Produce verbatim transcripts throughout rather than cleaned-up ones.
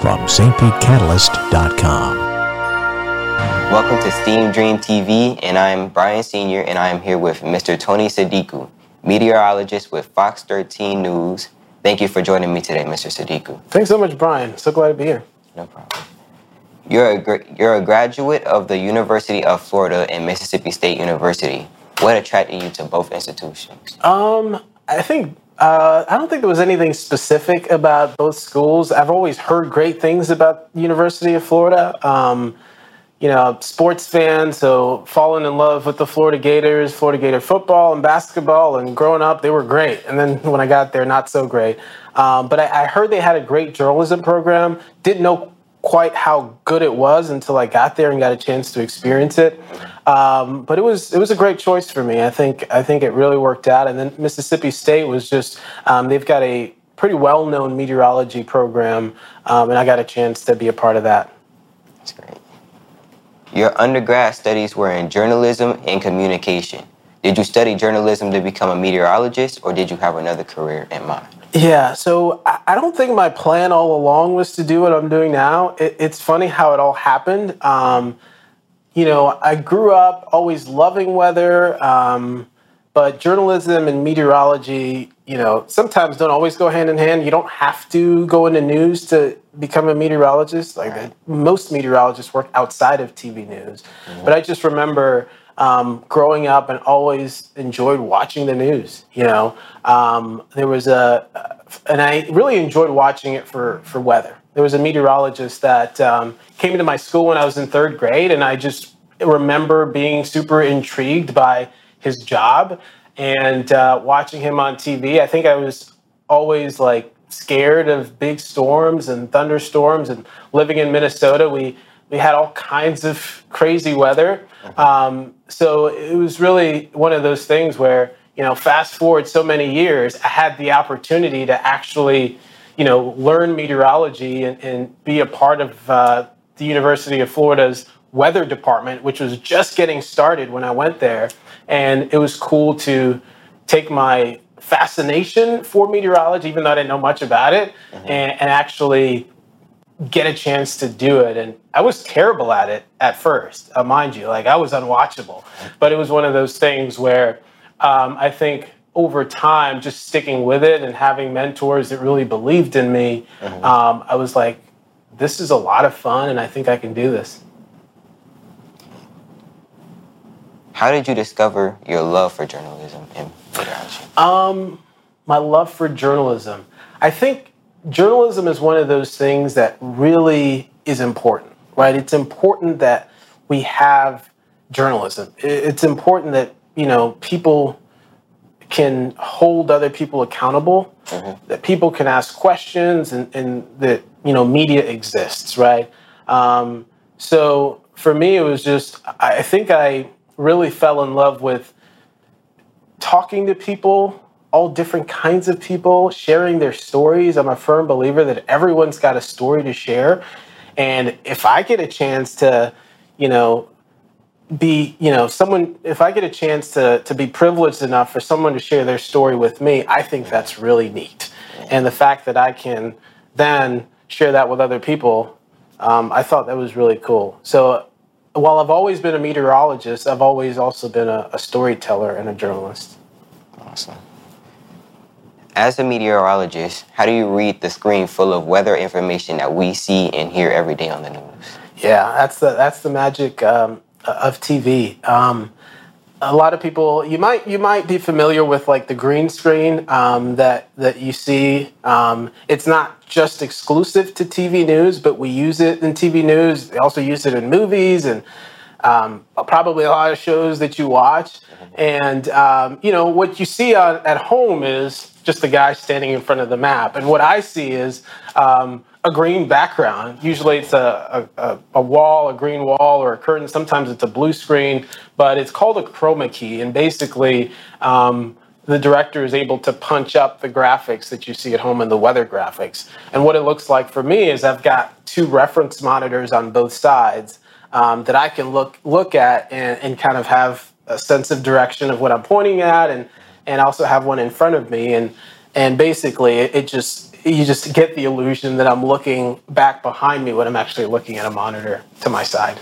from Saint Pete Catalyst dot com. Welcome to Steam Dream T V, and I'm Brian Senior, and I am here with Mister Tony Sadiku, meteorologist with Fox thirteen News. Thank you for joining me today, Mister Sadiku. Thanks so much, Brian. So glad to be here. No problem. You're a, gra- you're a graduate of the University of Florida and Mississippi State University. What attracted you to both institutions? Um, I think, uh, I don't think there was anything specific about both schools. I've always heard great things about the University of Florida. Um, you know, sports fan, so falling in love with the Florida Gators, Florida Gator football and basketball, and growing up, they were great. And then when I got there, not so great. Um, but I, I heard they had a great journalism program. Didn't know quite how good it was until I got there and got a chance to experience it. Um, but it was it was a great choice for me. I think I think it really worked out. And then Mississippi State was just um, they've got a pretty well-known meteorology program, um, and I got a chance to be a part of that. That's great. Your undergrad studies were in journalism and communication. Did you study journalism to become a meteorologist, or did you have another career in mind? Yeah, so I don't think my plan all along was to do what I'm doing now. It, it's funny how it all happened. Um, you know, I grew up always loving weather, um, but journalism and meteorology, you know, sometimes don't always go hand in hand. You don't have to go into news to become a meteorologist. Like right. Most meteorologists work outside of T V news. Mm-hmm. But I just remember Um, growing up and always enjoyed watching the news, you know. Um, there was a, and I really enjoyed watching it for, for weather. There was a meteorologist that um, came into my school when I was in third grade, and I just remember being super intrigued by his job and uh, watching him on T V. I think I was always like scared of big storms and thunderstorms, and living in Minnesota, we we had all kinds of crazy weather. Um, so it was really one of those things where, you know, fast forward so many years, I had the opportunity to actually, you know, learn meteorology and, and be a part of uh, the University of Florida's weather department, which was just getting started when I went there. And it was cool to take my fascination for meteorology, even though I didn't know much about it, mm-hmm. and, and actually get a chance to do it. And I was terrible at it at first, uh, mind you, like I was unwatchable, but it was one of those things where um, I think over time, just sticking with it and having mentors that really believed in me, mm-hmm. um, I was like, this is a lot of fun and I think I can do this. How did you discover your love for journalism and meteorology? Um, my love for journalism. I think journalism is one of those things that really is important, right? It's important that we have journalism. It's important that, you know, people can hold other people accountable, mm-hmm. that people can ask questions, and, and that, you know, media exists, right? Um, so for me, it was just, I think I really fell in love with talking to people, all different kinds of people, sharing their stories. I'm a firm believer that everyone's got a story to share. And if I get a chance to, you know, be, you know, someone, if I get a chance to, to be privileged enough for someone to share their story with me, I think that's really neat. And the fact that I can then share that with other people, um, I thought that was really cool. So while I've always been a meteorologist, I've always also been a, a storyteller and a journalist. Awesome. As a meteorologist, how do you read the screen full of weather information that we see and hear every day on the news? Yeah, that's the that's the magic um, of T V. Um, a lot of people, you might you might be familiar with like the green screen um, that that you see. Um, it's not just exclusive to T V news, but we use it in T V news. They also use it in movies and um, probably a lot of shows that you watch. And um, you know what you see on, at home is just the guy standing in front of the map. And what I see is um, a green background. Usually it's a, a, a wall, a green wall, or a curtain. Sometimes it's a blue screen, but it's called a chroma key. And basically, um, the director is able to punch up the graphics that you see at home in the weather graphics. And what it looks like for me is I've got two reference monitors on both sides um, that I can look look at and, and kind of have a sense of direction of what I'm pointing at, and and also have one in front of me, and and basically it, it just you just get the illusion that I'm looking back behind me when I'm actually looking at a monitor to my side.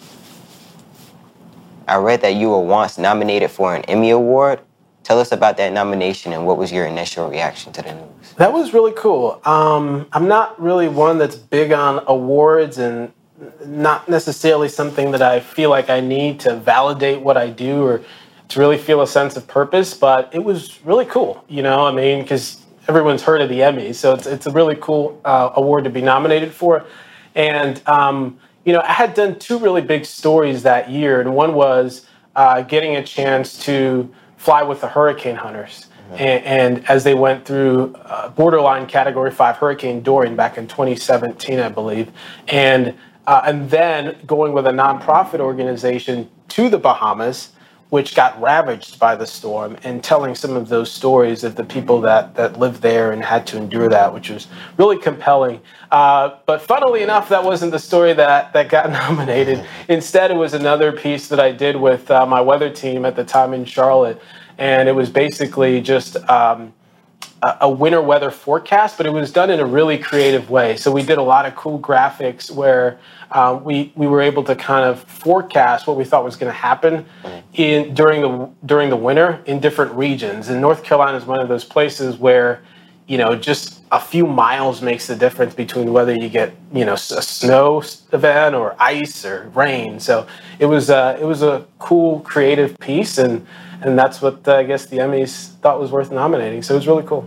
I read that you were once nominated for an Emmy Award. Tell us about that nomination and what was your initial reaction to the news? That was really cool. Um, I'm not really one that's big on awards and not necessarily something that I feel like I need to validate what I do or to really feel a sense of purpose, but it was really cool, you know, I mean, because everyone's heard of the Emmys, so it's it's a really cool uh, award to be nominated for. And, um, you know, I had done two really big stories that year, and one was uh, getting a chance to fly with the Hurricane Hunters. Mm-hmm. And, and as they went through uh, borderline Category five Hurricane Dorian back in twenty seventeen, I believe, and uh, and then going with a nonprofit organization to the Bahamas, which got ravaged by the storm, and telling some of those stories of the people that, that lived there and had to endure that, which was really compelling. Uh, but funnily enough, that wasn't the story that, that got nominated. Instead, it was another piece that I did with uh, my weather team at the time in Charlotte. And it was basically just um, a, a winter weather forecast, but it was done in a really creative way. So we did a lot of cool graphics where Uh, we we were able to kind of forecast what we thought was going to happen in during the during the winter in different regions. And North Carolina is one of those places where, you know, just a few miles makes the difference between whether you get, you know, a snow event or ice or rain. So it was uh, it was a cool creative piece, and and that's what uh, I guess the Emmys thought was worth nominating. So it was really cool.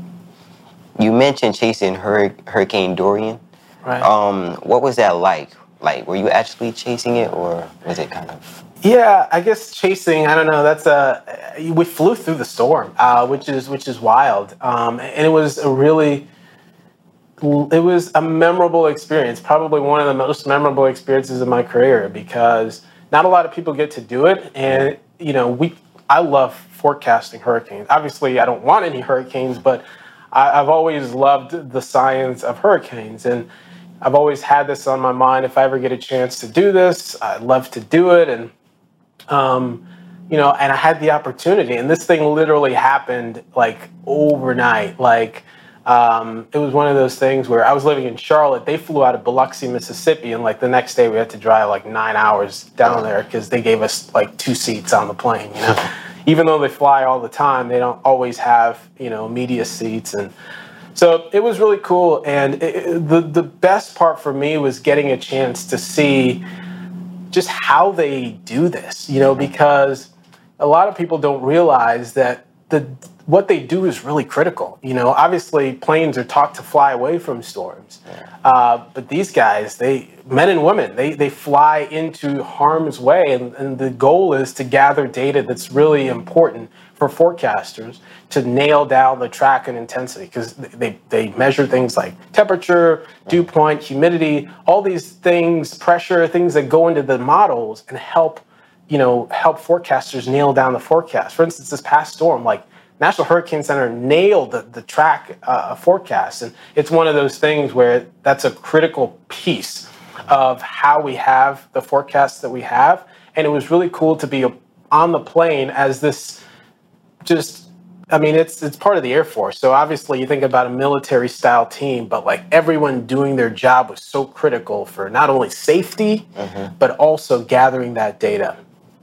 You mentioned chasing Hur- Hurricane Dorian. Right. Um, what was that like? Like, were you actually chasing it, or was it kind of? Yeah, I guess chasing. I don't know. That's a. We flew through the storm, uh, which is which is wild, um, and it was a really. It was a memorable experience. Probably one of the most memorable experiences of my career, because not a lot of people get to do it, and you know, we. I love forecasting hurricanes. Obviously, I don't want any hurricanes, but I, I've always loved the science of hurricanes, and I've always had this on my mind. If I ever get a chance to do this, I'd love to do it. And, um, you know, and I had the opportunity, and this thing literally happened like overnight. Like, um, it was one of those things where I was living in Charlotte. They flew out of Biloxi, Mississippi. And like the next day we had to drive like nine hours down there because they gave us like two seats on the plane, you know, even though they fly all the time, they don't always have, you know, media seats. And so it was really cool, and it, the the best part for me was getting a chance to see just how they do this, you know, because a lot of people don't realize that the what they do is really critical. You know, obviously planes are taught to fly away from storms, uh, but these guys, they men and women, they they fly into harm's way, and, and the goal is to gather data that's really important for forecasters to nail down the track and intensity, because they, they measure things like temperature, dew point, humidity, all these things, pressure, things that go into the models and help, you know, help forecasters nail down the forecast. For instance, this past storm, like National Hurricane Center nailed the, the track uh, forecast. And it's one of those things where that's a critical piece of how we have the forecasts that we have. And it was really cool to be on the plane as this just, I mean, it's it's part of the Air Force. So obviously you think about a military style team, but like everyone doing their job was so critical for not only safety, mm-hmm. but also gathering that data.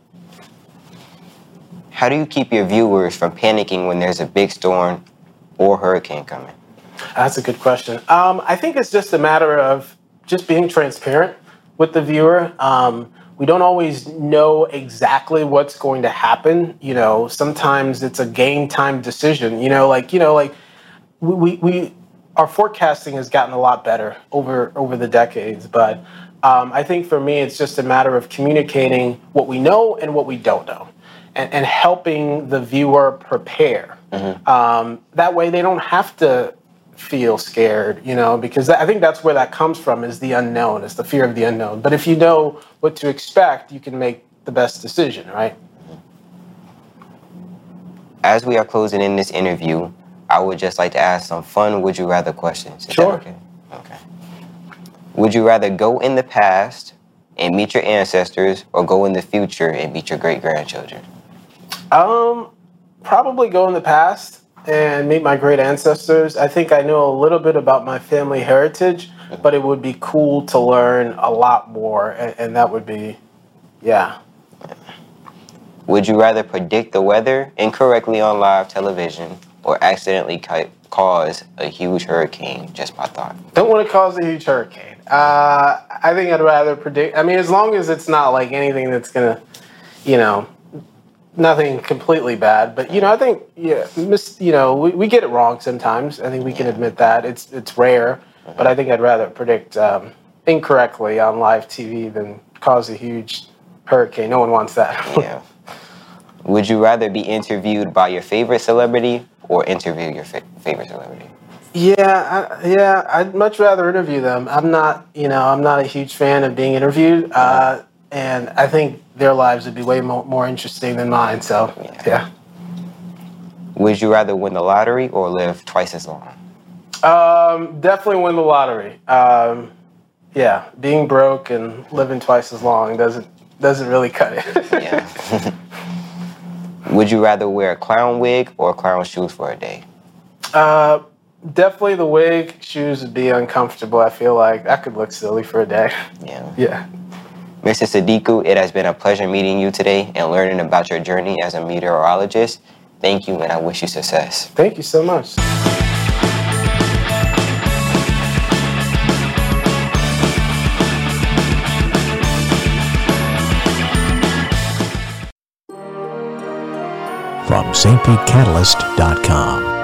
How do you keep your viewers from panicking when there's a big storm or hurricane coming? That's a good question. Um, I think it's just a matter of just being transparent with the viewer. Um, We don't always know exactly what's going to happen. You know, sometimes it's a game time decision, you know, like, you know, like we, we, we our forecasting has gotten a lot better over, over the decades. But um, I think for me, it's just a matter of communicating what we know and what we don't know, and, and helping the viewer prepare. Mm-hmm. Um, that way they don't have to feel scared, you know, because I think that's where that comes from, is the unknown, is the fear of the unknown. But if you know what to expect, you can make the best decision, right? As we are closing in this interview, I would just like to ask some fun would you rather questions. Is sure. Okay? Okay. Would you rather go in the past and meet your ancestors, or go in the future and meet your great grandchildren? Um, probably go in the past and meet my great ancestors. I think I know a little bit about my family heritage, but it would be cool to learn a lot more, and, and that would be, yeah. Would you rather predict the weather incorrectly on live television or accidentally ca- cause a huge hurricane just by thought? Don't want to cause a huge hurricane. Uh, I think I'd rather predict. I mean, as long as it's not like anything that's gonna, you know, nothing completely bad. But you know, I think yeah, mis- you know, we, we get it wrong sometimes. I think we can admit that it's it's rare. Mm-hmm. But I think I'd rather predict um, incorrectly on live T V than cause a huge hurricane. No one wants that. Yeah. Would you rather be interviewed by your favorite celebrity or interview your fa- favorite celebrity? Yeah, I, yeah, I'd much rather interview them. I'm not, you know, I'm not a huge fan of being interviewed, uh, and I think their lives would be way more, more interesting than mine. So, yeah. yeah. Would you rather win the lottery or live twice as long? Um, definitely win the lottery. Um, yeah, being broke and living twice as long doesn't doesn't really cut it. Yeah. Would you rather wear a clown wig or clown shoes for a day? Uh, definitely the wig. Shoes would be uncomfortable. I feel like that could look silly for a day. Yeah. Yeah. Mister Sadiku, it has been a pleasure meeting you today and learning about your journey as a meteorologist. Thank you, and I wish you success. Thank you so much. From St Pete Catalyst dot com.